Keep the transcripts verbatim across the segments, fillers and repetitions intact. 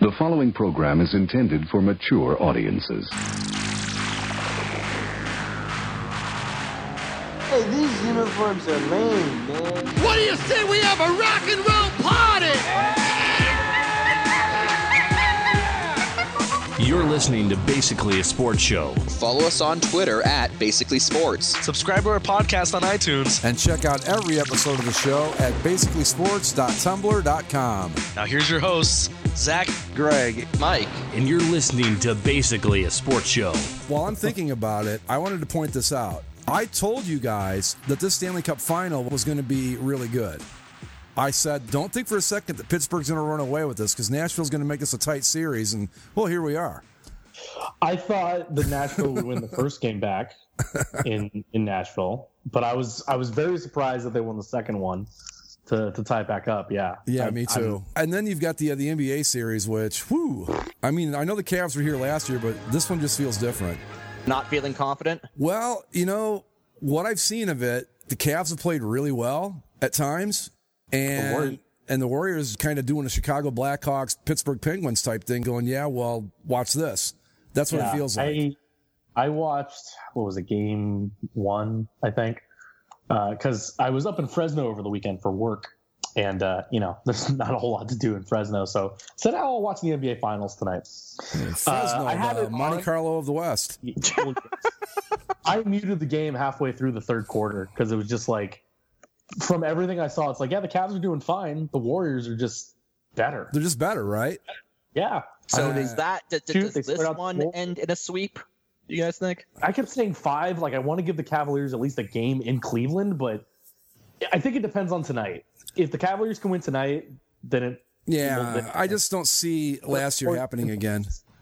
The following program is intended for mature audiences. Hey, these uniforms are lame, man. What do you say we have a rock and roll party? You're listening to Basically a Sports Show. Follow us on Twitter at Basically Sports. Subscribe to our podcast on iTunes. And check out every episode of the show at basically sports dot tumblr dot com. Now here's your hosts, Zach, Greg, Mike. And you're listening to Basically a Sports Show. While I'm thinking about it, I wanted to point this out. I told you guys that this Stanley Cup final was going to be really good. I said, don't think for a second that Pittsburgh's going to run away with this because Nashville's going to make this a tight series, and, well, here we are. I thought the Nashville would win the first game back in in Nashville, but I was I was very surprised that they won the second one to, to tie it back up, yeah. Yeah, I, me too. I'm, and then you've got the, uh, the N B A series, which, whew, I mean, I know the Cavs were here last year, but this one just feels different. Not feeling confident? Well, you know, what I've seen of it, the Cavs have played really well at times. And the Warriors, and the Warriors kind of doing a Chicago Blackhawks, Pittsburgh Penguins type thing, going, yeah, well, watch this. That's what yeah, it feels like. I, I watched, what was it, game one, I think, because uh, I was up in Fresno over the weekend for work. And, uh, you know, there's not a whole lot to do in Fresno. So I said, oh, I'll watch the N B A Finals tonight. Yeah, Fresno, uh, I had it Monte on. Carlo of the West. I muted the game halfway through the third quarter because it was just like, from everything I saw, it's like, yeah, the Cavs are doing fine. The Warriors are just better. They're just better, right? Yeah. So uh, is that does, does this one end in a sweep? Do you guys think? I kept saying five. Like, I want to give the Cavaliers at least a game in Cleveland, but I think it depends on tonight. If the Cavaliers can win tonight, then it. Yeah, I just don't see last year happening again.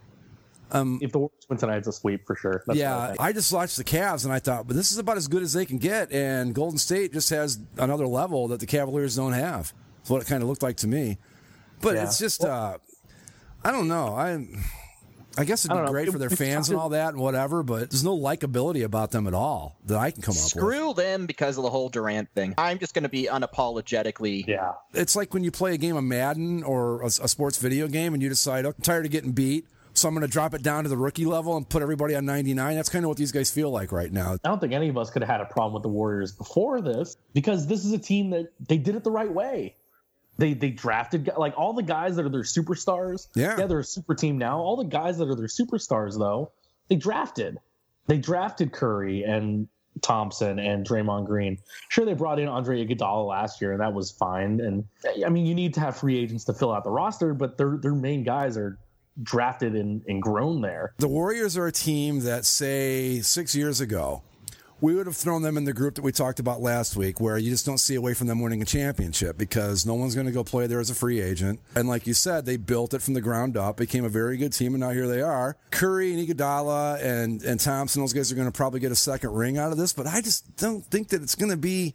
Um, if the Warriors win tonight, it's a sweep for sure. That's yeah, I, I just watched the Cavs and I thought, but this is about as good as they can get, and Golden State just has another level that the Cavaliers don't have. That's what it kind of looked like to me. But yeah. it's just, uh, I don't know. I I guess it'd be great for their fans and all that and whatever, but there's no likability about them at all that I can come up with. Screw them because of the whole Durant thing. I'm just going to be unapologetically. Yeah. It's like when you play a game of Madden or a, a sports video game and you decide, oh, I'm tired of getting beat, so I'm going to drop it down to the rookie level and put everybody on ninety-nine. That's kind of what these guys feel like right now. I don't think any of us could have had a problem with the Warriors before this because this is a team that they did it the right way. They they drafted, like, all the guys that are their superstars. Yeah. Yeah, they're a super team now. All the guys that are their superstars, though, they drafted. They drafted Curry and Thompson and Draymond Green. Sure, they brought in Andre Iguodala last year, and that was fine. And, I mean, you need to have free agents to fill out the roster, but their their main guys are drafted and, and grown there. The Warriors are a team that, say, six years ago, we would have thrown them in the group that we talked about last week where you just don't see a way from them winning a championship because no one's going to go play there as a free agent. And like you said, they built it from the ground up, became a very good team, and now here they are. Curry and Iguodala and, and Thompson, those guys are going to probably get a second ring out of this, but I just don't think that it's going to be,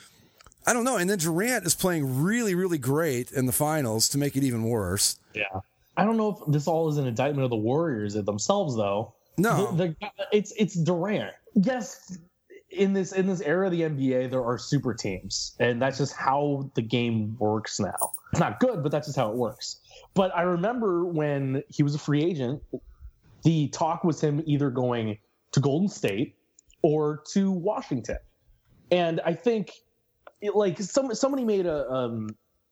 I don't know. And then Durant is playing really, really great in the finals to make it even worse. Yeah. I don't know if this all is an indictment of the Warriors themselves, though. No. The, the, it's it's Durant. Yes, in this in this era of the N B A, there are super teams, and that's just how the game works now. It's not good, but that's just how it works. But I remember when he was a free agent, the talk was him either going to Golden State or to Washington. And I think, it, like, some somebody made a um,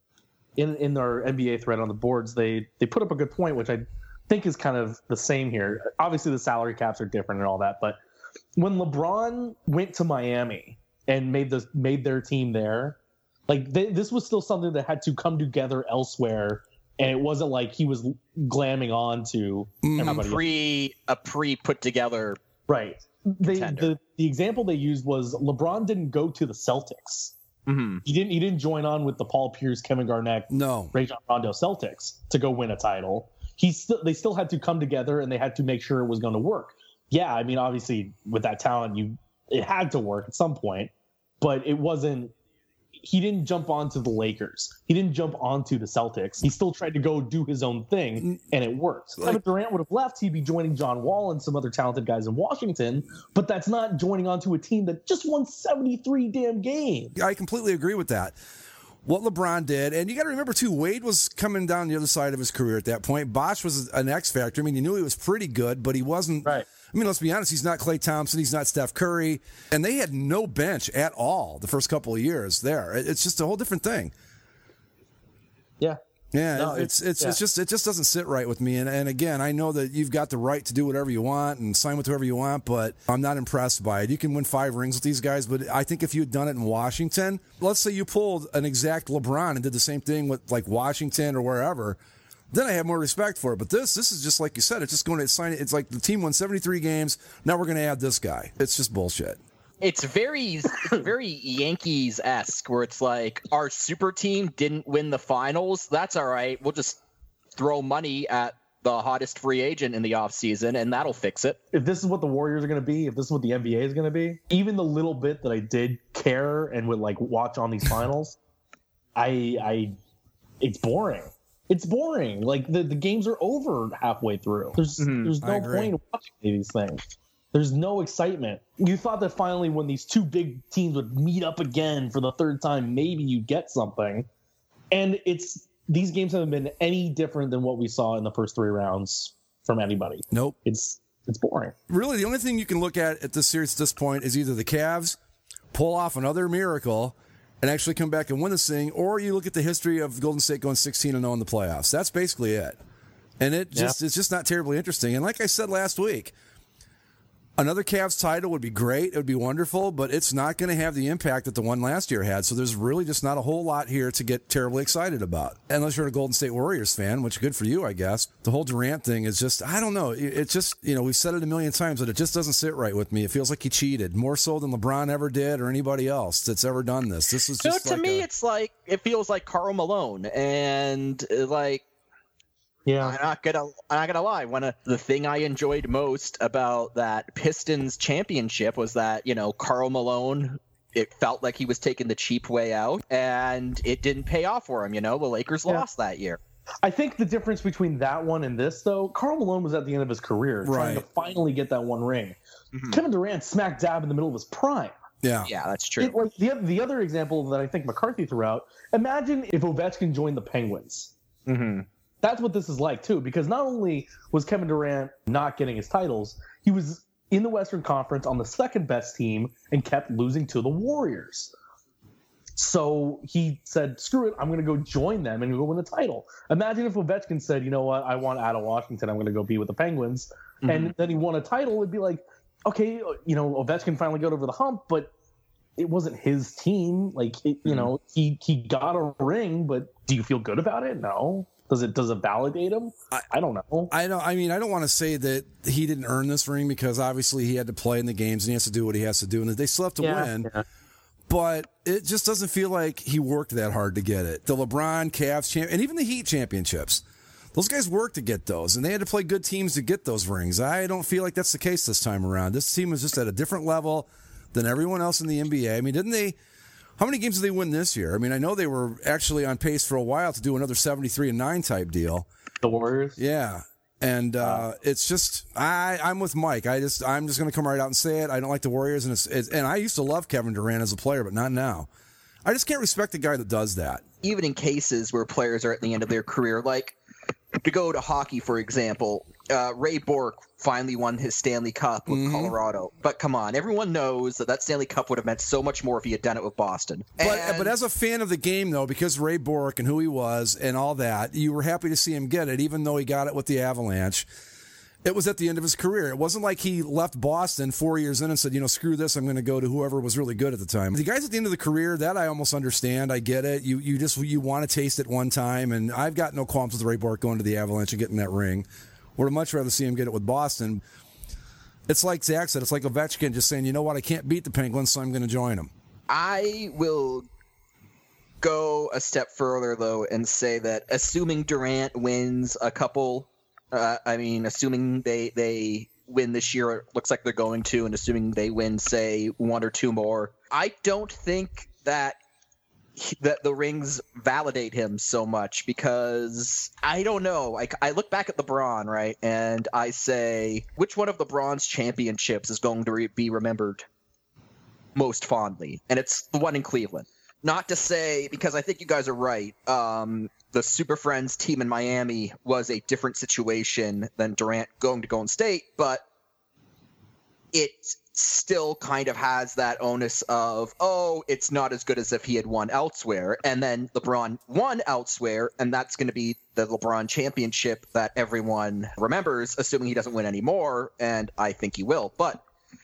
in in our N B A thread on the boards, they they put up a good point, which I think is kind of the same here. Obviously, the salary caps are different and all that, but when LeBron went to Miami and made the made their team there, like they, this was still something that had to come together elsewhere, and it wasn't like he was glamming on to everybody. A pre a pre put together right. They, the the example they used was LeBron didn't go to the Celtics. Mm-hmm. He didn't he didn't join on with the Paul Pierce, Kevin Garnett, no Rajon Rondo Celtics to go win a title. He still they still had to come together, and they had to make sure it was going to work. Yeah, I mean, obviously, with that talent, you it had to work at some point, but it wasn't. He didn't jump onto the Lakers. He didn't jump onto the Celtics. He still tried to go do his own thing, and it worked. Like, if Durant would have left, he'd be joining John Wall and some other talented guys in Washington, but that's not joining onto a team that just won seventy-three damn games. I completely agree with that. what LeBron did. And you got to remember, too, Wade was coming down the other side of his career at that point. Bosh was an X factor. I mean, you knew he was pretty good, but he wasn't. Right. I mean, let's be honest, he's not Klay Thompson. He's not Steph Curry. And they had no bench at all the first couple of years there. It's just a whole different thing. Yeah. Yeah, No, it's it's yeah. it's just it just doesn't sit right with me. And and again, I know that you've got the right to do whatever you want and sign with whoever you want, but I'm not impressed by it. You can win five rings with these guys, but I think if you had done it in Washington, let's say you pulled an exact LeBron and did the same thing with like Washington or wherever, then I have more respect for it. But this this is just like you said, it's just going to sign it. It's like the team won seventy-three games. Now we're going to add this guy. It's just bullshit. It's very, it's very Yankees-esque, where it's like our super team didn't win the finals. That's all right. We'll just throw money at the hottest free agent in the offseason, and that'll fix it. If this is what the Warriors are going to be, if this is what the N B A is going to be, even the little bit that I did care and would like watch on these finals, I, I, it's boring. It's boring. Like the, the games are over halfway through. There's Mhm. there's I no agree. point in watching these things. There's no excitement. You thought that finally when these two big teams would meet up again for the third time, maybe you get something. And it's these games haven't been any different than what we saw in the first three rounds from anybody. Nope. It's it's boring. Really, the only thing you can look at at this series at this point is either the Cavs pull off another miracle and actually come back and win this thing, or you look at the history of Golden State going sixteen and oh in the playoffs. That's basically it. And it just Yeah. it's just not terribly interesting. And like I said last week, another Cavs title would be great. It would be wonderful, but it's not going to have the impact that the one last year had. So there's really just not a whole lot here to get terribly excited about. Unless you're a Golden State Warriors fan, which is good for you, I guess. The whole Durant thing is just, I don't know. It- It's just, you know, we've said it a million times, but it just doesn't sit right with me. It feels like he cheated more so than LeBron ever did or anybody else that's ever done this. This is So just to like me, a- it's like it feels like Karl Malone, and uh, like Yeah. I'm not gonna I'm not gonna lie. One of the thing I enjoyed most about that Pistons championship was that, you know, Karl Malone, it felt like he was taking the cheap way out, and it didn't pay off for him. You know, the Lakers Yeah. lost that year. I think the difference between that one and this, though, Karl Malone was at the end of his career trying to Right. finally get that one ring. Mhm. Kevin Durant smack dab in the middle of his prime. yeah. Yeah, that's true. It, like, the, the other example that I think McCarthy threw out, imagine if Ovechkin joined the Penguins. hmm That's what this is like, too, because not only was Kevin Durant not getting his titles, he was in the Western Conference on the second best team and kept losing to the Warriors. So he said, screw it, I'm going to go join them and go win the title. Imagine if Ovechkin said, you know what, I want out of Washington, I'm going to go be with the Penguins. Mm-hmm. And then he won a title, it'd be like, okay, you know, Ovechkin finally got over the hump, but it wasn't his team. Like, it, you Mhm. know, he, he got a ring, but do you feel good about it? No. Does it does it validate him? I- I don't know. I don't. I mean, I don't want to say that he didn't earn this ring because obviously he had to play in the games and he has to do what he has to do, and they still have to win. yeah. But it just doesn't feel like he worked that hard to get it. The LeBron, Cavs, champ, and even the Heat championships, those guys worked to get those, and they had to play good teams to get those rings. I don't feel like that's the case this time around. This team is just at a different level than everyone else in the N B A. I mean, didn't they? How many games did they win this year? I mean, I know they were actually on pace for a while to do another seventy-three and nine type deal. The Warriors? Yeah. And uh, it's just I I'm with Mike. I just I'm just going to come right out and say it. I don't like the Warriors, and it's, it's and I used to love Kevin Durant as a player, but not now. I just can't respect the guy that does that. Even in cases where players are at the end of their career, like to go to hockey, for example, uh, Ray Bourque finally won his Stanley Cup with Mhm. Colorado. But come on, everyone knows that that Stanley Cup would have meant so much more if he had done it with Boston. But And- but as a fan of the game, though, because Ray Bourque and who he was and all that, you were happy to see him get it, even though he got it with the Avalanche. It was at the end of his career. It wasn't like he left Boston four years in and said, you know, screw this, I'm going to go to whoever was really good at the time. The guys at the end of the career, that I almost understand. I get it. You you just you want to taste it one time, and I've got no qualms with Ray Bourque going to the Avalanche and getting that ring. Would much rather see him get it with Boston. It's like Zach said. It's like Ovechkin just saying, you know what, I can't beat the Penguins, so I'm going to join them. I will go a step further, though, and say that assuming Durant wins a couple, uh, I mean, assuming they, they win this year, it looks like they're going to, and assuming they win, say, one or two more, I don't think that that the rings validate him so much, because I don't know. Like, I look back at LeBron, right, and I say, which one of LeBron's championships is going to re- be remembered most fondly? And it's the one in Cleveland. Not to say, because I think you guys are right, um, the Super Friends team in Miami was a different situation than Durant going to Golden State, but it still kind of has that onus of, oh, it's not as good as if he had won elsewhere. And then LeBron won elsewhere, and that's going to be the LeBron championship that everyone remembers, assuming he doesn't win anymore, and I think he will. But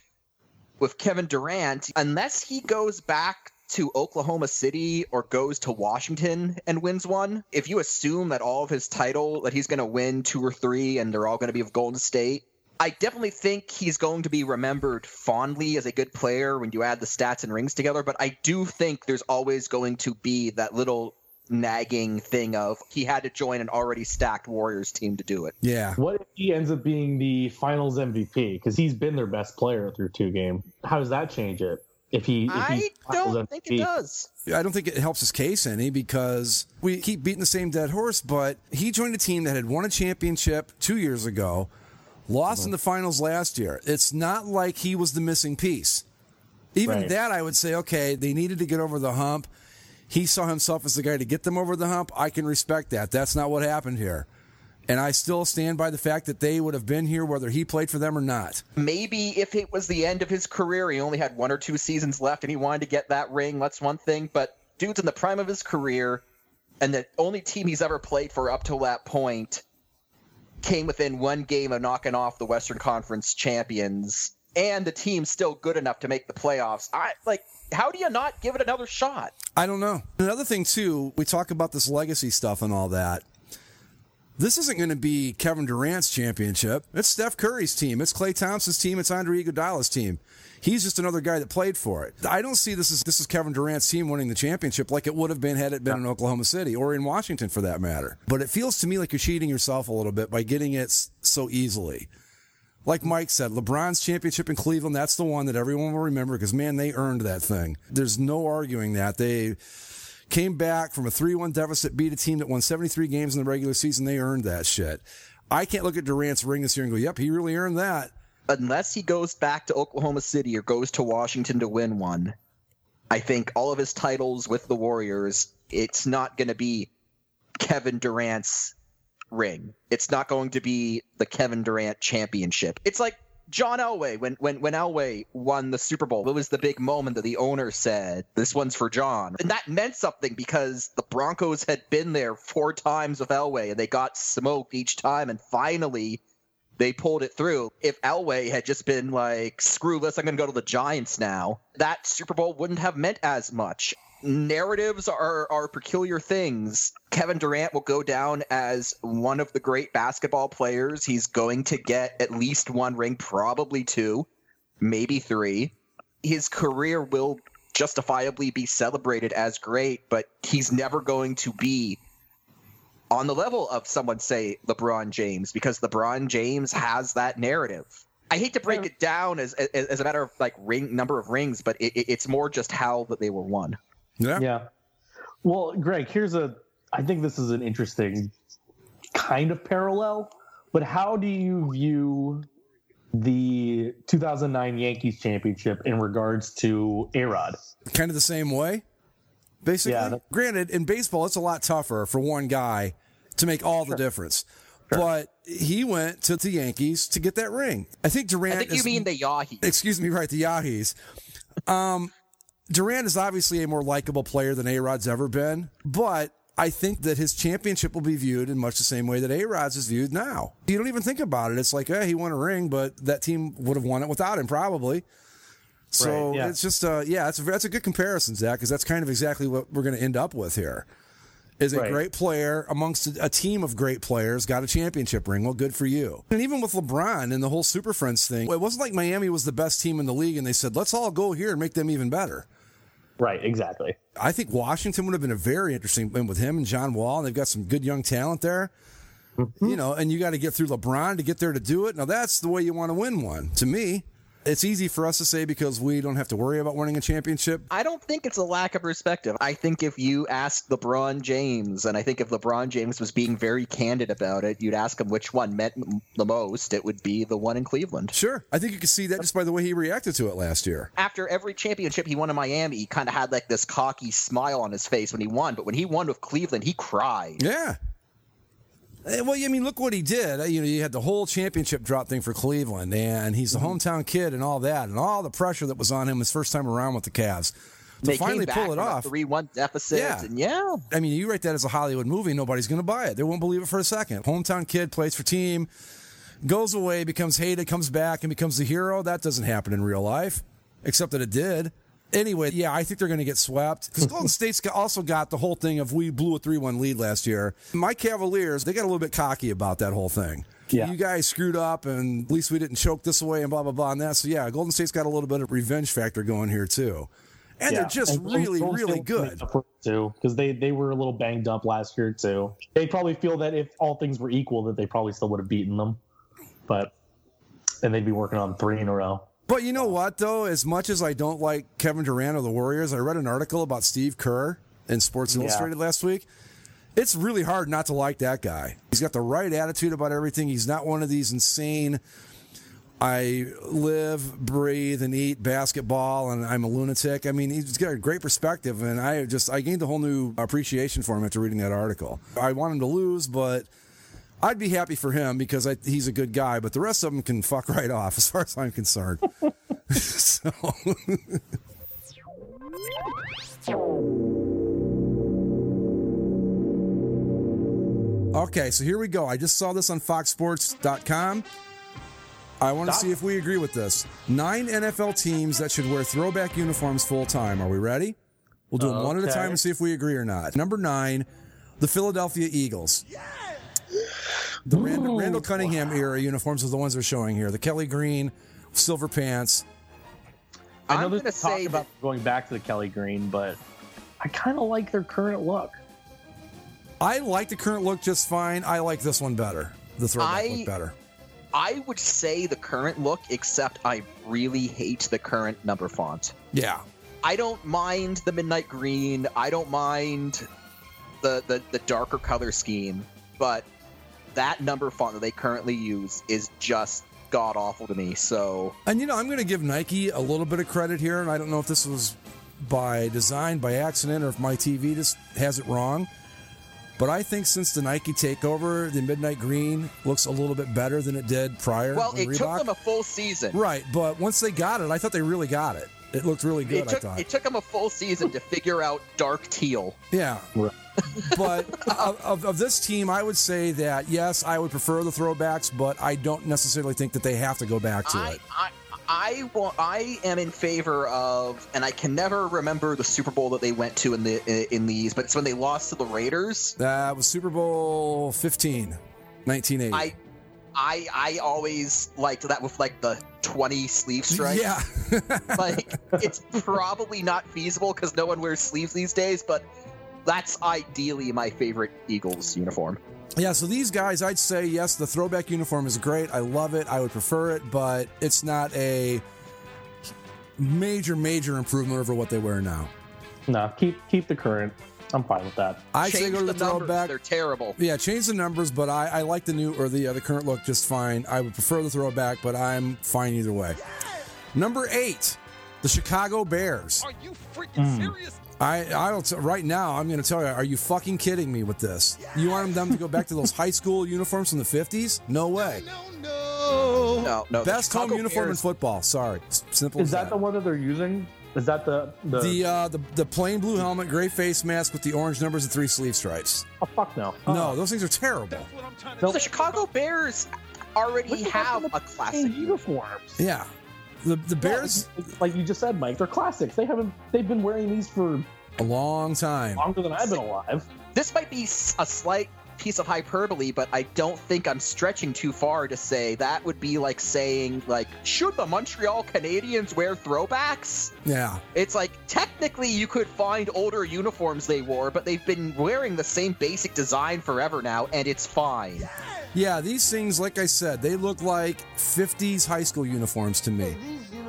with Kevin Durant, unless he goes back to Oklahoma City or goes to Washington and wins one, if you assume that all of his title, that he's going to win two or three and they're all going to be with Golden State, I definitely think he's going to be remembered fondly as a good player when you add the stats and rings together, but I do think there's always going to be that little nagging thing of he had to join an already stacked Warriors team to do it. Yeah. What if he ends up being the finals M V P? Because he's been their best player through two games. How does that change it? If he, if I don't think it does. I don't think it helps his case any because we keep beating the same dead horse, but he joined a team that had won a championship two years ago, lost in the finals last year. It's not like he was the missing piece. Even Right. that, I would say, okay, they needed to get over the hump. He saw himself as the guy to get them over the hump. I can respect that. That's not what happened here. And I still stand by the fact that they would have been here whether he played for them or not. Maybe if it was the end of his career, he only had one or two seasons left and he wanted to get that ring, that's one thing. But dude's in the prime of his career, and the only team he's ever played for up till that point came within one game of knocking off the Western Conference champions, and the team's still good enough to make the playoffs. I like, how do you not give it another shot? I don't know. Another thing, too, we talk about this legacy stuff and all that. This isn't going to be Kevin Durant's championship. It's Steph Curry's team. It's Klay Thompson's team. It's Andre Iguodala's team. He's just another guy that played for it. I don't see this as this is Kevin Durant's team winning the championship like it would have been had it been in Oklahoma City or in Washington for that matter. But it feels to me like you're cheating yourself a little bit by getting it so easily. Like Mike said, LeBron's championship in Cleveland, that's the one that everyone will remember because, man, they earned that thing. There's no arguing that. They came back from a three one deficit, beat a team that won seventy-three games in the regular season. They earned that shit. I can't look at Durant's ring this year and go, yep, he really earned that. Unless he goes back to Oklahoma City or goes to Washington to win one, I think all of his titles with the Warriors, it's not going to be Kevin Durant's ring. It's not going to be the Kevin Durant championship. It's like John Elway, when, when, when Elway won the Super Bowl, it was the big moment that the owner said, this one's for John. And that meant something because the Broncos had been there four times with Elway and they got smoked each time. And finally, they pulled it through. If Elway had just been like, screw this, I'm going to go to the Giants now, that Super Bowl wouldn't have meant as much. Narratives are, are peculiar things. Kevin Durant will go down as one of the great basketball players. He's going to get at least one ring, probably two, maybe three. His career will justifiably be celebrated as great, but he's never going to be on the level of someone, say, LeBron James, because LeBron James has that narrative. I hate to break it down as as, as a matter of like ring number of rings, but it, it's more just how that they were won. Yeah. Yeah. Well, Greg, here's a, I think this is an interesting kind of parallel, but how do you view the two thousand nine Yankees championship in regards to A-Rod? Kind of the same way, basically. Yeah, that- Granted, in baseball, it's a lot tougher for one guy to make all Sure. the difference. Sure. But he went to the Yankees to get that ring. I think Durant I think is, you mean the Yahoo. excuse me, right, the Yahis. Um, Durant is obviously a more likable player than A-Rod's ever been, but I think that his championship will be viewed in much the same way that A-Rod's is viewed now. You don't even think about it. It's like, hey, he won a ring, but that team would have won it without him probably. So Right, yeah. it's just, uh, yeah, it's a, that's a good comparison, Zach, because that's kind of exactly what we're going to end up with here. Is a Right. great player amongst a, a team of great players, got a championship ring. Well, good for you. And even with LeBron and the whole Super Friends thing, it wasn't like Miami was the best team in the league and they said, let's all go here and make them even better. Right, exactly. I think Washington would have been a very interesting win with him and John Wall. And they've got some good young talent there. Mm-hmm. You know, and you got to get through LeBron to get there to do it. Now, that's the way you want to win one, to me. It's easy for us to say because we don't have to worry about winning a championship. I don't think it's a lack of perspective. I think if you asked LeBron James, and I think if LeBron James was being very candid about it, you'd ask him which one meant m- the most, it would be the one in Cleveland. Sure. I think you can see that just by the way he reacted to it last year. After every championship he won in Miami, he kind of had like this cocky smile on his face when he won, but when he won with Cleveland, he cried. Yeah. Well, I mean, look what he did. You know, you had the whole championship drop thing for Cleveland, and he's the hometown kid and all that, and all the pressure that was on him his first time around with the Cavs. To they finally came back pull it from off. a three one deficit, Yeah. and yeah. I mean, you write that as a Hollywood movie, nobody's going to buy it. They won't believe it for a second. Hometown kid plays for team, goes away, becomes hated, comes back, and becomes the hero. That doesn't happen in real life, except that it did. Anyway, yeah, I think they're going to get swept because Golden State's also got the whole thing of we blew a three one lead last year. My Cavaliers, they got a little bit cocky about that whole thing. Yeah. You guys screwed up, and at least we didn't choke this away and blah, blah, blah, and that. So, yeah, Golden State's got a little bit of revenge factor going here, too. And Yeah. they're just And really, Golden really State good. makes up for it, too, because they, they were a little banged up last year, too. They probably feel that if all things were equal, that they probably still would have beaten them. But, and they'd be working on three in a row. But you know what, though? As much as I don't like Kevin Durant or the Warriors, I read an article about Steve Kerr in Sports Yeah. Illustrated last week. It's really hard not to like that guy. He's got the right attitude about everything. He's not one of these insane, I live, breathe, and eat basketball, and I'm a lunatic. I mean, he's got a great perspective, and I just I gained a whole new appreciation for him after reading that article. I want him to lose, but I'd be happy for him because I, he's a good guy, but the rest of them can fuck right off as far as I'm concerned. so. Okay, so here we go. I just saw this on fox sports dot com. I want to see if we agree with this. Nine N F L teams that should wear throwback uniforms full time. Are we ready? We'll do them one at a Okay. time and see if we agree or not. Number nine, the Philadelphia Eagles. The Randall, Randall Cunningham era uniforms are the ones they're showing here. The Kelly Green, silver pants. I know I'm there's gonna talk say about going back to the Kelly Green, but I kind of like their current look. I like the current look just fine. I like this one better. The throwback I- look better. I would say the current look, except I really hate the current number font. Yeah. I don't mind the midnight green. I don't mind the, the, the darker color scheme, but that number font that they currently use is just god awful to me. So And you know, I'm going to give Nike a little bit of credit here, and I don't know if this was by design, by accident, or if my T V just has it wrong. But I think since the Nike takeover, the midnight green looks a little bit better than it did prior. well, on it Reebok. took them a full season. Right, but once they got it, I thought they really got it. It looked really good, It took I thought. it took them a full season to figure out dark teal. Yeah. Right. But of, of, of this team, I would say that, yes, I would prefer the throwbacks, but I don't necessarily think that they have to go back to I, it. I I want I am in favor of, and I can never remember the Super Bowl that they went to in the in these, but it's when they lost to the Raiders. That was Super Bowl fifteen, nineteen eighty. I I I always liked that with like the twenty sleeve stripes. Yeah. Like it's probably not feasible because no one wears sleeves these days, but that's ideally my favorite Eagles uniform. Yeah, so these guys, I'd say, yes, the throwback uniform is great. I love it. I would prefer it, but it's not a major, major improvement over what they wear now. No, keep keep the current. I'm fine with that. I'd say Change go to the, the numbers, throwback. they're terrible. Yeah, change the numbers, but I, I like the new or the uh, the current look just fine. I would prefer the throwback, but I'm fine either way. Number eight, the Chicago Bears. Are you freaking serious? I I don't t- right now. I'm going to tell you. Are you fucking kidding me with this? You want them to go back to those high school uniforms from the fifties? No way. No, no. No, no. the Best home Chicago uniform Bears- in football. Sorry, S- simple Is as that the one that they're using? Is that the the? The uh, the the plain blue helmet, gray face mask with the orange numbers and three sleeve stripes. oh fuck no! No, those things are terrible. That's what I'm trying to Nope. The Chicago Bears already What the have heck a are the classic same uniform. uniforms. Yeah, the the Bears Yeah, like you just said, Mike, they're classics. They haven't. They've been wearing these for a long time. longer than I've been alive. This might be s- a slight piece of hyperbole, but I don't think I'm stretching too far to say that would be like saying, like, should the Montreal Canadiens wear throwbacks? Yeah, It's like, technically you could find older uniforms they wore, but they've been wearing the same basic design forever now, and it's fine. yeah. These things, like I said, they look like fifties high school uniforms to me. These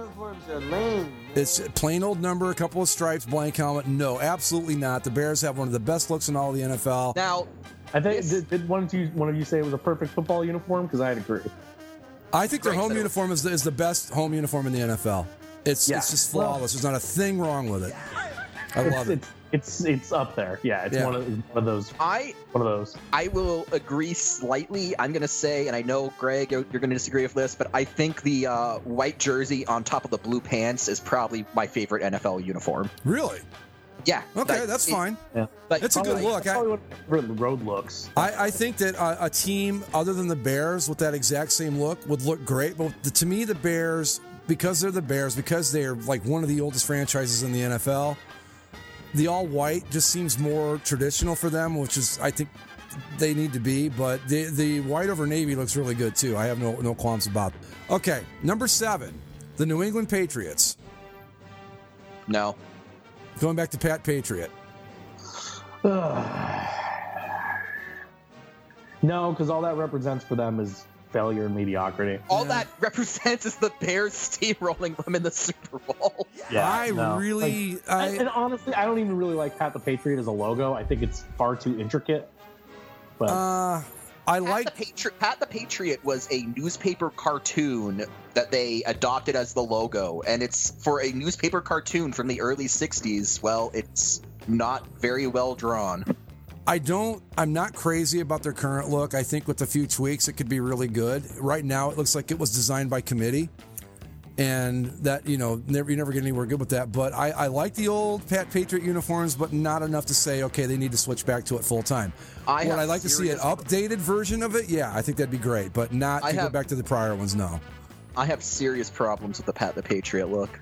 are lame. It's a plain old number, a couple of stripes, blank helmet. No, absolutely not. The Bears have one of the best looks in all of the N F L. Now, I think Yes. did, did one of you one of you say it was a perfect football uniform? Because I'd agree. I think their Great home though. uniform is the, is the best home uniform in the N F L. It's Yeah. it's just flawless. There's not a thing wrong with it. I It's, love it. it's it's it's up there. Yeah, it's Yeah. one of one of those I one of those. I will agree slightly. I'm going to say, and I know, Greg, you're, you're going to disagree with this, but I think the uh, white jersey on top of the blue pants is probably my favorite N F L uniform. Really? Yeah. Okay, like, that's it- fine. Yeah, like, It's a good like, look. I, probably one of my favorite road looks. I, I think that a, a team other than the Bears with that exact same look would look great. But the, to me, the Bears, because they're the Bears, because they're like one of the oldest franchises in the N F L, the all white just seems more traditional for them, which is I think they need to be. But the the white over navy looks really good too. I have no no qualms about it. Okay, number seven, the New England Patriots. No. Going back to Pat Patriot. No, because all that represents for them is failure and mediocrity. All Yeah. that represents is the Bears steamrolling them in the Super Bowl. Yeah, I no. really, Like, I, and, and honestly, I don't even really like Pat the Patriot as a logo. I think it's far too intricate. But uh, I Pat, like. the Patri- Pat the Patriot was a newspaper cartoon that they adopted as the logo, and it's for a newspaper cartoon from the early sixties. Well, it's not very well drawn. I don't, I'm not crazy about their current look. I think with a few tweaks, it could be really good. Right now, it looks like it was designed by committee. And that, you know, never, you never get anywhere good with that. But I, I like the old Pat Patriot uniforms, but not enough to say, okay, they need to switch back to it full time. I Would have I like to see an serious- updated version of it? Yeah, I think that'd be great. But not I to go have- back to the prior ones, no. I have serious problems with the Pat the Patriot look.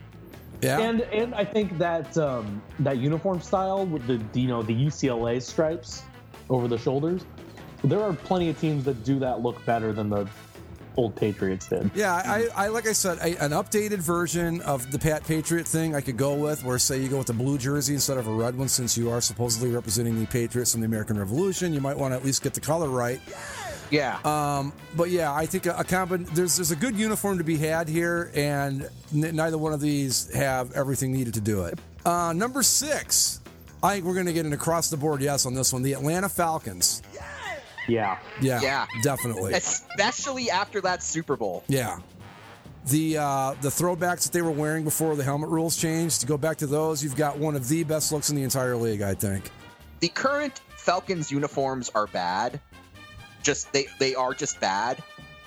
Yeah? and and I think that um, that uniform style with the you know the U C L A stripes over the shoulders, there are plenty of teams that do that look better than the old Patriots did. Yeah, I, I like I said, a, an updated version of the Pat Patriot thing I could go with, where say you go with a blue jersey instead of a red one, since you are supposedly representing the Patriots from the American Revolution. You might want to at least get the color right. Yeah. Um, but yeah, I think a, a combi- there's there's a good uniform to be had here, and n- neither one of these have everything needed to do it. Uh, number six, I think we're going to get an across the board yes on this one. The Atlanta Falcons. Yeah, Yeah, Yeah. definitely. Especially after that Super Bowl. Yeah. The uh, the throwbacks that they were wearing before the helmet rules changed, to go back to those, you've got one of the best looks in the entire league, I think. The current Falcons uniforms are bad. Just they they are just bad.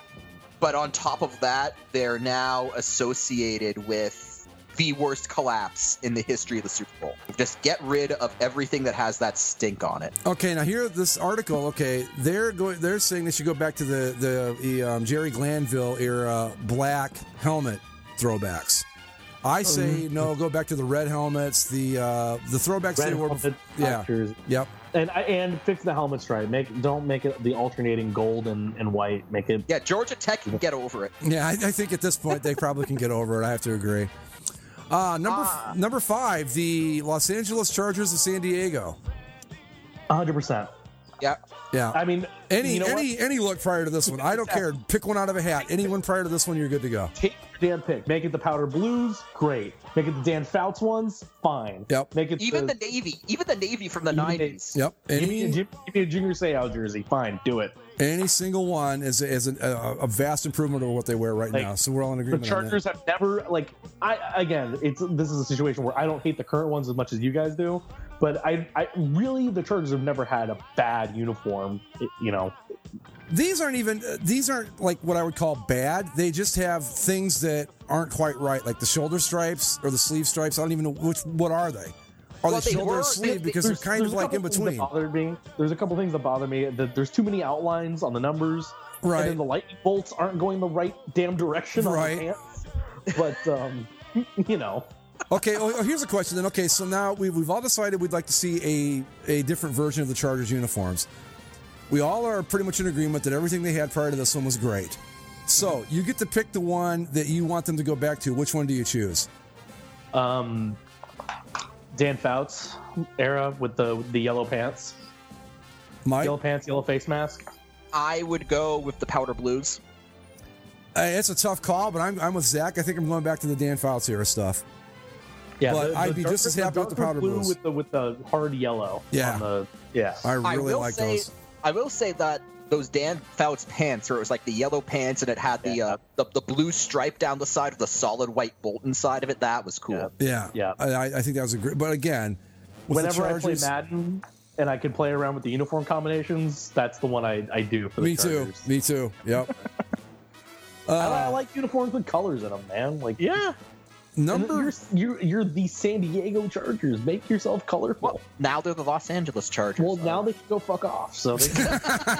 But on top of that, they're now associated with the worst collapse in the history of the Super Bowl. Just get rid of everything that has that stink on it. Okay, now here this article. Okay, they're going. They're saying they should go back to the the, the um, Jerry Glanville era black helmet throwbacks. I say no. Go back to the red helmets. The uh, the throwbacks red they wore. helmet, Yeah. black jersey. Yep. and I- and fix the helmet stripe. Make don't make it the alternating gold and, and white. Make it Yeah, Georgia Tech can get over it. Yeah, I, I think at this point they probably can get over it. I have to agree. Uh, number Ah. number five, the Los Angeles Chargers of San Diego. one hundred percent. Yeah. Yeah. I mean, Any you know any what? any look prior to this one, I don't care. Pick one out of a hat. Anyone prior to this one, you're good to go. Take your damn pick. Make it the powder blues, great. Make it the Dan Fouts ones, fine. Yep. Make it Even the, the Navy, even the Navy from the Even the- nineties. Yep. give, me, Any give me a Junior Seau jersey, fine, do it. any single one is is an, a, a vast improvement over what they wear right Like, now. So we're all in The agreement. on that. Chargers have never like I again. It's this is a situation where I don't hate the current ones as much as you guys do, but I I really the Chargers have never had a bad uniform. You know, These aren't even uh, these aren't like what I would call bad. They just have things that aren't quite right, like the shoulder stripes or the sleeve stripes. I don't even know which. What are they? Are Well, they they shoulder were- or sleeve? they- Because they're There's- kind there's of a like in couple things that between. bothered me. There's a couple things that bother me. That there's too many outlines on the numbers, Right. And then the lightning bolts aren't going the right damn direction Right. on the pants. But um, you know, Okay, oh, oh, here's a question then. Okay, so now we've, we've all decided we'd like to see a, a different version of the Chargers uniforms. We all are pretty much in agreement that everything they had prior to this one was great. So you get to pick the one that you want them to go back to. Which one do you choose? um, Dan Fouts era with the the yellow pants, Mike? yellow pants, yellow face mask. I would go with the powder blues. Hey, it's a tough call, but I'm I'm with Zach. I think I'm going back to the Dan Fouts era stuff. Yeah, But the, I'd the be darker, just as happy with the darker powder blue blues. with the with the hard yellow. Yeah. on the, yeah. I I really will like say, those. I will say that those Dan Fouts pants, where it was like the yellow pants and it had the uh, the, the blue stripe down the side of the solid white bolt inside of it. That was cool. Yeah, Yeah. I, I think that was a great. But again, with Whenever the I play Chargers, Madden and I can play around with the uniform combinations, that's the one I, I do for the me too, Chargers. me too. Yep. I, I Uh, like uniforms with colors in them, man. Like, Yeah. and number you're, you're you're the San Diego Chargers. Make yourself colorful. Well, now they're the Los Angeles Chargers. Well, now they can go fuck off. So they can,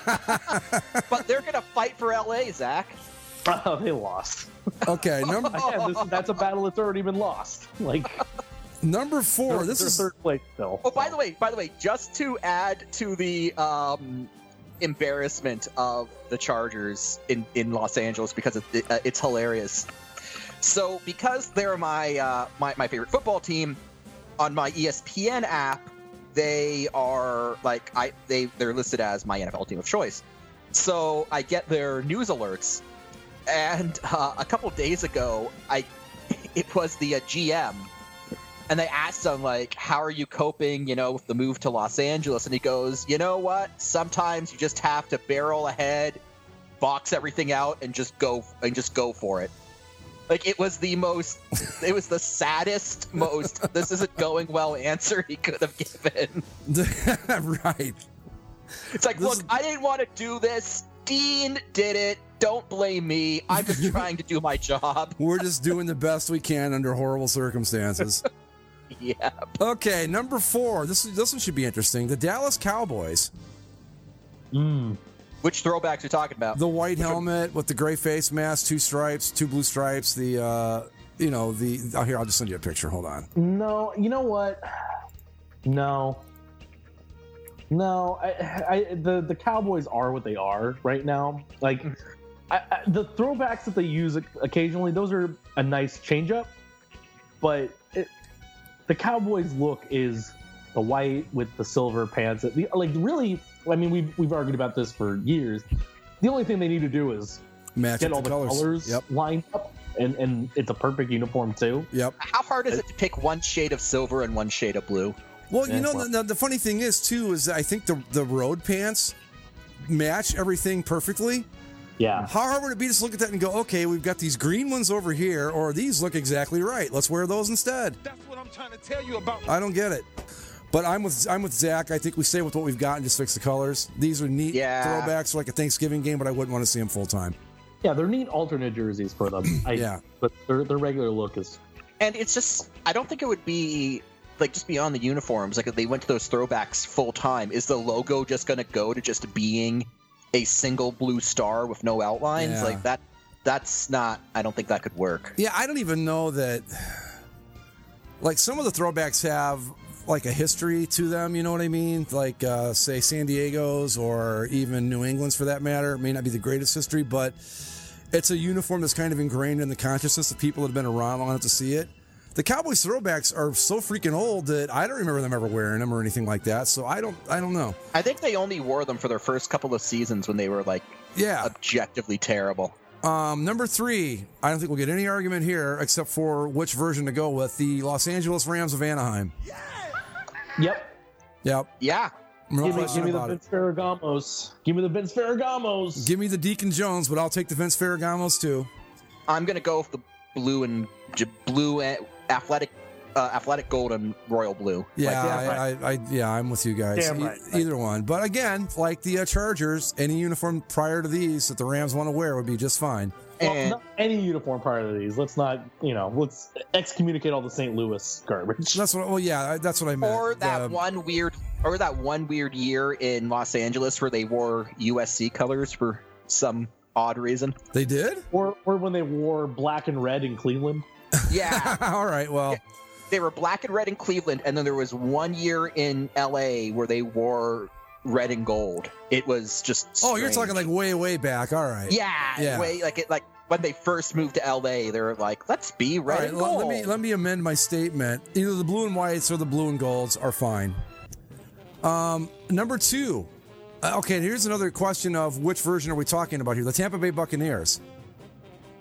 but they're gonna fight for L A, Zach. oh, they lost. okay, number Again, this, that's a battle that's already been lost. Like, number four. they're, This they're is third place still. Oh, by the way, by the way, just to add to the um, embarrassment of the Chargers in, in Los Angeles because it, uh, it's hilarious. So, because they're my, uh, my my favorite football team, on my E S P N app, they are like I they they're listed as my N F L team of choice. So I get their news alerts, and uh, a couple days ago, I it was the uh, G M. And they asked him, like, how are you coping, you know, with the move to Los Angeles? And he goes, you know what? Sometimes you just have to barrel ahead, box everything out, and just go and just go for it. Like, it was the most, it was the saddest, most, this isn't going well answer he could have given. right. It's like, This look, is- I didn't want to do this. Dean did it. Don't blame me. I'm just trying to do my job. We're just doing the best we can under horrible circumstances. Yeah. Okay, number four. This this one should be interesting. The Dallas Cowboys. Mm. Which throwbacks are you talking about? The white helmet with the gray face mask, two stripes, two blue stripes. The uh, you know the. Oh, here, I'll just send you a picture. Hold on. No, you know what? No. No, I, I, the the Cowboys are what they are right now. Like, I, I, the throwbacks that they use occasionally, those are a nice change up. But it, the Cowboys look is the white with the silver pants. The, like, really, I mean, we've we've argued about this for years. The only thing they need to do is Match get up all the colors. colors Yep. lined up, and and it's a perfect uniform too. Yep. How hard is it to pick one shade of silver and one shade of blue? Well, you Yeah. know, the, the funny thing is too is that I think the the road pants match everything perfectly. Yeah. How hard would it be to just look at that and go, okay, we've got these green ones over here, or these look exactly right. Let's wear those instead. That's what I'm trying to tell you about. I don't get it. But I'm with I'm with Zach. I think we stay with what we've got and just fix the colors. These are neat Yeah. throwbacks for like a Thanksgiving game, but I wouldn't want to see them full time. Yeah, they're neat alternate jerseys for them. I, Yeah. But their their regular look is And it's just, I don't think it would be, like, just beyond the uniforms. Like, if they went to those throwbacks full time, is the logo just going to go to just being a single blue star with no outlines? Yeah. Like, that, that's not, I don't think that could work. Yeah, I don't even know that. Like some of the throwbacks have like a history to them. You know what I mean? Like uh, say San Diego's or even New England's for that matter. It may not be the greatest history, but it's a uniform that's kind of ingrained in the consciousness of people that have been around long enough to see it. The Cowboys throwbacks are so freaking old that I don't remember them ever wearing them or anything like that. So I don't, I don't know. I think they only wore them for their first couple of seasons when they were, like, Yeah. objectively terrible. Um, number three, I don't think we'll get any argument here except for which version to go with. The Los Angeles Rams of Anaheim. Yep. Yep. Yeah. No give me, question give me the about it. Vince Ferragamos. Give me the Vince Ferragamos. Give me the Deacon Jones, but I'll take the Vince Ferragamos too. I'm going to go with the blue and j- blue and athletic, uh, athletic gold and royal blue. Yeah, Like, I, I, I, yeah, I'm with you guys. Damn E- right. Either one, but again, like the uh, Chargers, any uniform prior to these that the Rams want to wear would be just fine. Well, And- not any uniform prior to these. Let's not, you know, let's excommunicate all the Saint Louis garbage. That's what. Well, yeah, that's what I meant. Or that The- one weird, or that one weird year in Los Angeles where they wore U S C colors for some odd reason. They did. Or, or when they wore black and red in Cleveland. Yeah, All right. Well, they were black and red in Cleveland, and then there was one year in L A where they wore red and gold. It was just. oh, you're strange. talking like way, way back. All right. Yeah, Yeah. way like it like when they first moved to L A, they were like, let's be All red right. and Let, gold. let me let me amend my statement. Either the blue and whites or the blue and golds are fine. Um, number two. Uh, okay, here's another question of which version are we talking about here? The Tampa Bay Buccaneers.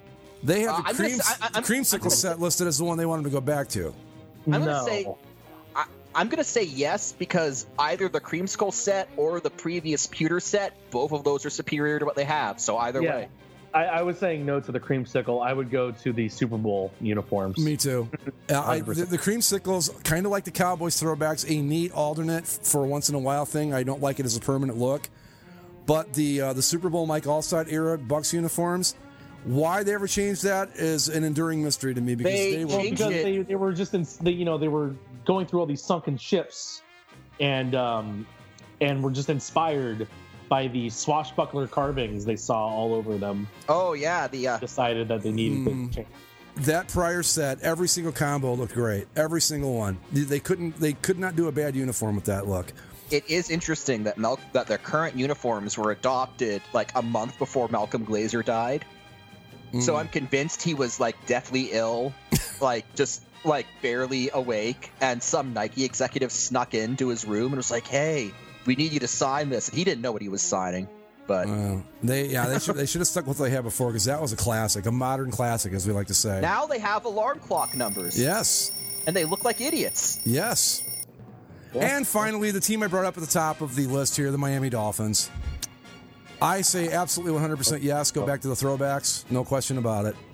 They have Uh, the, I'm gonna cream, say- I- the I'm- creamsicle I'm- set listed as the one they want him to go back to. I'm no. gonna say I, I'm gonna say yes because either the Creamskull set or the previous pewter set, both of those are superior to what they have. So either Yeah. way, I, I was saying no to the creamsicle. I would go to the Super Bowl uniforms. Me too. Uh, I, the, one hundred percent. the creamsicles, kind of like the Cowboys throwbacks, a neat alternate f- for a once in a while thing. I don't like it as a permanent look. But the uh, the Super Bowl Mike Allstott era Bucks uniforms, why they ever changed that is an enduring mystery to me because They they, were Well, changed because it. they, they were just in, they, you know, they were going through all these sunken ships, and um, and were just inspired by the swashbuckler carvings they saw all over them. oh yeah, the uh, Decided that they needed Mm. to change. that prior set, every single combo looked great. Every single one. They- They couldn't. They could not do a bad uniform with that look. it is interesting that Mal- that their current uniforms were adopted like a month before Malcolm Glazer died. So Mm. I'm convinced he was like deathly ill, like just like barely awake, and some Nike executive snuck into his room and was like, "Hey, we need you to sign this." And he didn't know what he was signing, but Uh, they yeah they should they should have stuck with what they had before because that was a classic, a modern classic, as we like to say. now they have alarm clock numbers, Yes. and they look like idiots. Yes. And finally, the team I brought up at the top of the list here, the Miami Dolphins. I say absolutely one hundred percent yes. Go back to the throwbacks. No question about it.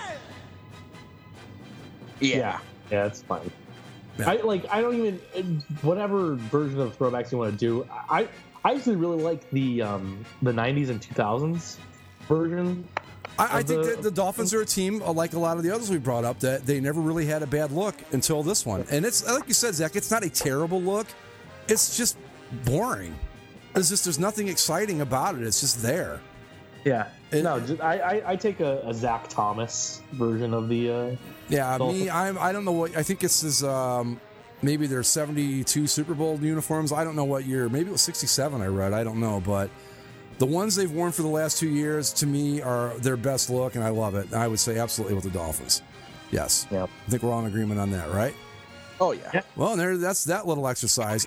Yeah. Yeah, yeah, it's fine. Yeah. I like. I don't even whatever version of throwbacks you want to do. I I actually really like the um the nineties and two thousands version. I, I Of think the- that the Dolphins are a team, uh, like a lot of the others we brought up, that they never really had a bad look until this one. And it's like you said, Zach, it's not a terrible look. It's just boring. It's just there's nothing exciting about it. It's just there. Yeah. It- no, just, I, I I take a, a Zach Thomas version of the. Uh, Yeah, Dolphins. me, I'm. I don't know what. I think it's his. Um, maybe there's seventy-two Super Bowl uniforms. I don't know what year. Maybe it was sixty-seven. I read. I don't know, but the ones they've worn for the last two years, to me, are their best look, and I love it. I would say absolutely with the Dolphins. Yes. Yep. I think we're all in agreement on that, right? Oh yeah. Yeah. Well, and there. That's that little exercise.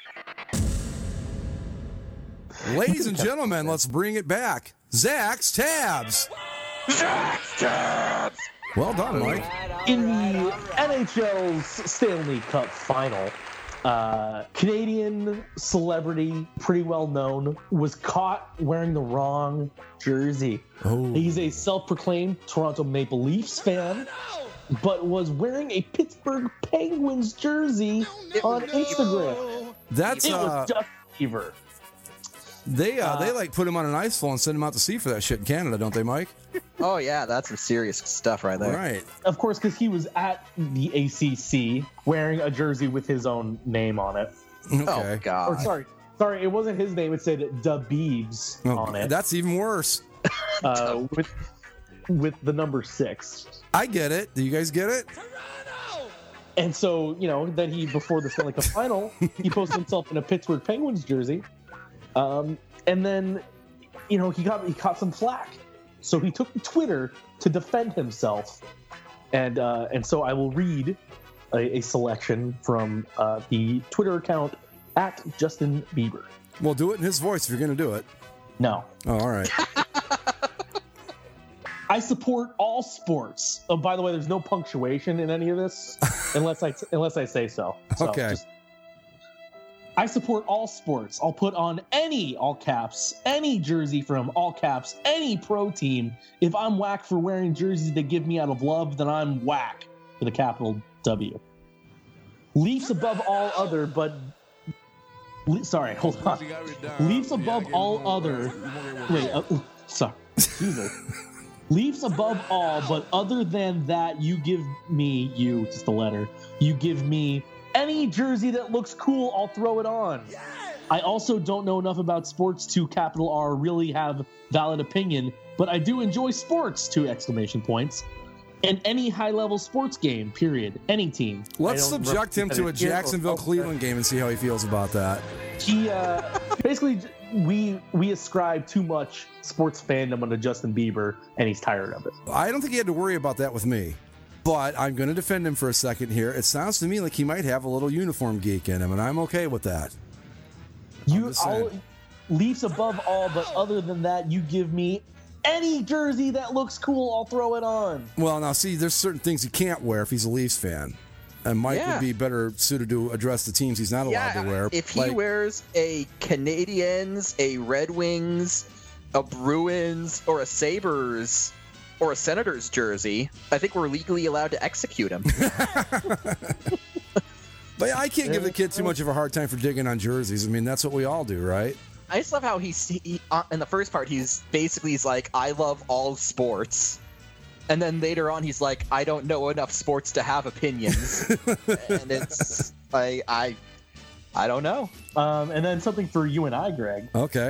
Ladies and gentlemen, let's bring it back. Zach's tabs. Zach's tabs. Well done, Mike. in the N H L's Stanley Cup final, uh, Canadian celebrity, pretty well known, was caught wearing the wrong jersey. Oh. He's a self-proclaimed Toronto Maple Leafs fan, but was wearing a Pittsburgh Penguins jersey on Instagram. That's It uh, was Justin Bieber. they uh, uh, they like put him on an ice floe and send him out to sea for that shit in Canada, don't they, Mike? Oh yeah, that's some serious stuff right there. Right. Of course, because he was at the A C C wearing a jersey with his own name on it. Okay. Oh god. Or sorry, sorry, it wasn't his name. It said Da Beebs Oh, on it. That's even worse. uh, with with the number six. I get it. Do you guys get it? And so, you know, then he, before the Stanley Cup final, he posted himself in a Pittsburgh Penguins jersey. Um, and then, you know, he got he caught some flack. So he took to Twitter to defend himself. And uh, and so I will read a, a selection from uh, the Twitter account at Justin Bieber. Well, do it in his voice if you're going to do it. No. Oh, all right. I support all sports. Oh, by the way, there's no punctuation in any of this, unless I unless I say so. So Okay. just- I support all sports. I'll put on any, all caps, any jersey from all caps, any pro team. If I'm whack for wearing jerseys they give me out of love, then I'm whack with a capital W. Leafs above all other, but Le- sorry, hold on. Leafs above all other. Wait, uh, sorry, Jesus. Leafs above all, but other than that, you give me, you, just a letter, you give me any jersey that looks cool, I'll throw it on. I also don't know enough about sports to capital R really have valid opinion, but I do enjoy sports, two exclamation points. And any high-level sports game, period. Any team. Let's I don't subject him to a represent it here or Jacksonville elsewhere. Cleveland game and see how he feels about that. He uh, basically we we ascribe too much sports fandom onto Justin Bieber, and he's tired of it. I don't think he had to worry about that with me. But I'm going to defend him for a second here. It sounds to me like he might have a little uniform geek in him, and I'm okay with that. You just saying. all Leafs above all, but other than that, you give me Any jersey that looks cool, I'll throw it on. Well, now see, there's certain things he can't wear if he's a Leafs fan. And Mike Yeah. would be better suited to address the teams he's not allowed Yeah, to wear. if he Like, wears a Canadiens, a Red Wings, a Bruins, or a Sabres, or a Senators jersey, I think we're legally allowed to execute him. But I can't give the kid too much of a hard time for digging on jerseys. I mean, that's what we all do, right? I just love how he's he, uh, in the first part. He's basically he's like, I love all sports, and then later on he's like, I don't know enough sports to have opinions, and it's I I I don't know. Um, and then something for you and I, Greg. Okay.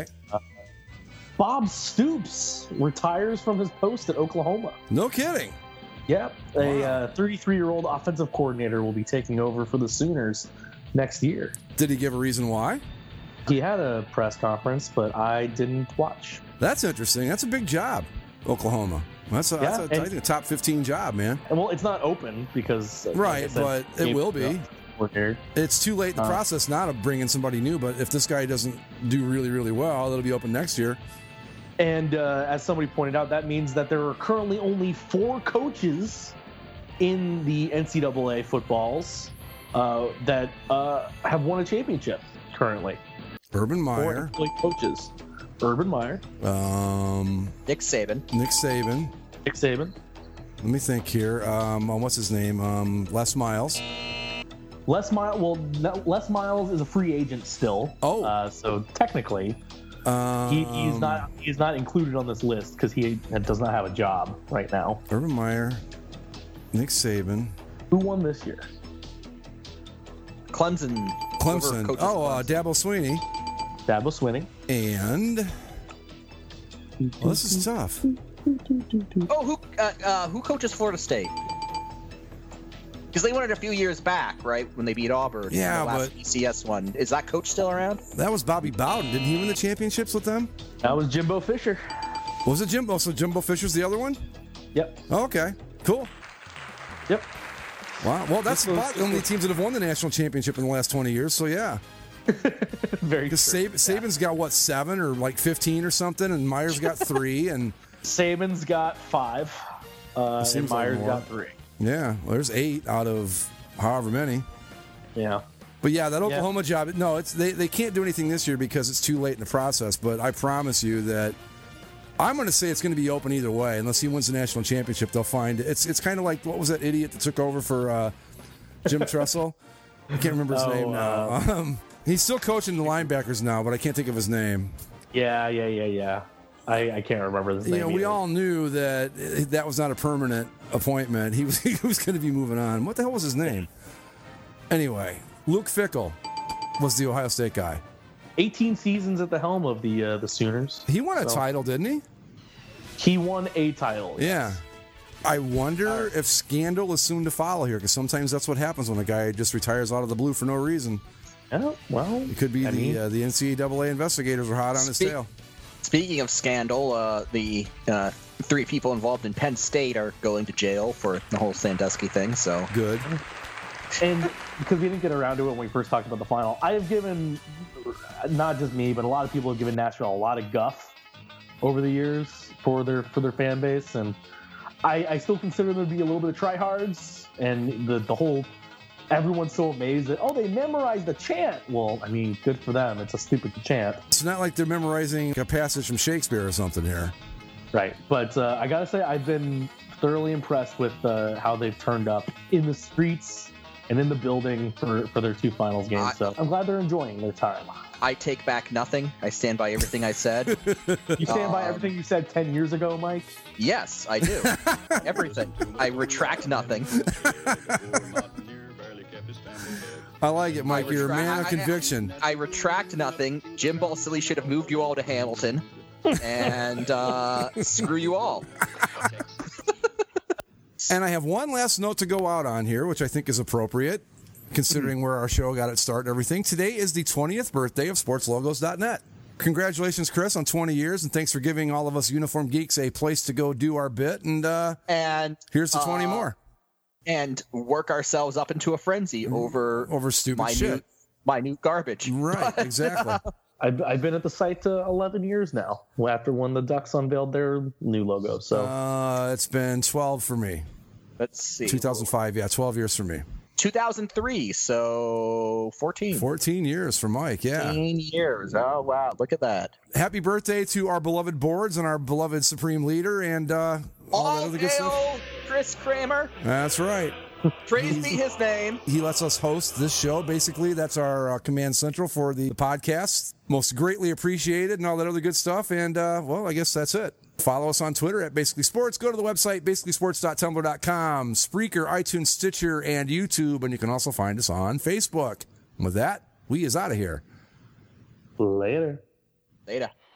Bob Stoops retires from his post at Oklahoma. No kidding. Yep, a uh, thirty-three-year-old offensive coordinator will be taking over for the Sooners next year. Did he give a reason why? He had a press conference, but I didn't watch. That's interesting. That's a big job, Oklahoma. That's a, Yeah, that's a, I and- think a top fifteen job, man. And, well, it's not open because like I Right, said, but it Gabe- will be. Coordinator. It's too late in the Uh, process now to bring in somebody new, but if this guy doesn't do really, really well, it'll be open next year. And uh, as somebody pointed out, that means that there are currently only four coaches in the N C double A footballs uh, that uh, have won a championship currently. Urban Four Meyer, N C double A coaches. Urban Meyer, um, Nick Saban. Nick Saban. Nick Saban, Let me think here. Um, um, what's his name? Um, Les Miles. Les Miles. Well, no, Les Miles is a free agent still. Oh. uh, so technically, Um, he, he's not he's not included on this list because he does not have a job right now. Urban Meyer, Nick Saban, Who won this year? Clemson. Clemson. Whoever coaches Oh, uh, Clemson. Dabo Sweeney, Dabo Swinney. and well, this is tough. Oh, who uh, uh, who coaches Florida State? Because they won it a few years back, right? When they beat Auburn. in Yeah, the last but- B C S one. Is that coach still around? That was Bobby Bowden. Didn't he win the championships with them? That was Jimbo Fisher. Was it Jimbo? So Jimbo Fisher's the other one? Yep. Oh, okay, cool. Yep. Wow. Well, that's This was- about the only teams that have won the national championship in the last twenty years. So yeah, Very because true. Sab- Saban's got what, seven or like fifteen or something, and Meyer's got three, and Saban's got five, uh, and seems like Myers more. got three. yeah, well, there's eight out of however many. Yeah. But yeah, that Oklahoma job, no, it's they, they can't do anything this year because it's too late in the process. But I promise you that I'm going to say it's going to be open either way. Unless he wins the national championship, they'll find it's it's kind of like, what was that idiot that took over for uh, Jim Tressel? I can't remember his Oh, name now. uh, Um, he's still coaching the linebackers now, but I can't think of his name. Yeah, yeah, yeah, yeah. I, I can't remember his You name. know, we either. all knew that that was not a permanent appointment. He was he was going to be moving on. What the hell was his name? Anyway, Luke Fickell was the Ohio State guy. eighteen seasons at the helm of the uh, the Sooners. He won a So- title, didn't he? He won a title. Yeah. I wonder if scandal is soon to follow here, because sometimes that's what happens when a guy just retires out of the blue for no reason. Yeah, well, It could be I the mean- uh, the N C double A investigators are hot on his Speak- tail. Speaking of scandal, uh, the uh, three people involved in Penn State are going to jail for the whole Sandusky thing. So Good. And because we didn't get around to it when we first talked about the final, I have given, not just me, but a lot of people have given Nashville a lot of guff over the years for their for their fan base, and I, I still consider them to be a little bit of tryhards. And the the whole everyone's so amazed that oh they memorized the chant. Well, I mean, good for them. It's a stupid chant, It's not like they're memorizing a passage from Shakespeare or something here. right? But uh, I gotta say, I've been thoroughly impressed with uh, how they've turned up in the streets and in the building for, for their two finals games. I- So I'm glad they're enjoying their time. I take back nothing. I stand by everything I said. You stand by Um, everything you said ten years ago, Mike? Yes, I do. Everything. I retract nothing. I like it, Mike. I You're a retract- man of I- I- conviction. I retract nothing. Jim Balsillie should have moved you all to Hamilton. And uh, screw you all. And I have one last note to go out on here, which I think is appropriate, considering where our show got its start and everything. Today is the twentieth birthday of sports logos dot net. Congratulations, Chris, on twenty years, and thanks for giving all of us uniform geeks a place to go do our bit. And uh, And here's to twenty uh, more. and work ourselves up into a frenzy over Over stupid minute, shit. minute garbage. Right, exactly. I've, I've been at the site uh, eleven years now, after when the Ducks unveiled their new logo. So uh, it's been twelve for me. Let's see. two thousand five, yeah, twelve years for me. two thousand three, so fourteen. fourteen years for Mike, yeah. fourteen years. Oh, wow. Look at that. Happy birthday to our beloved boards and our beloved Supreme Leader and uh, all, all that other good stuff. Chris Kramer. That's right. Praise be his name. He lets us host this show. Basically, that's our uh, command central for the podcast. Most greatly appreciated and all that other good stuff. And, uh, well, I guess that's it. Follow us on Twitter at Basically Sports. Go to the website, basically sports dot tumblr dot com, Spreaker, iTunes, Stitcher, and YouTube. And you can also find us on Facebook. And with that, we is out of here. Later. Later.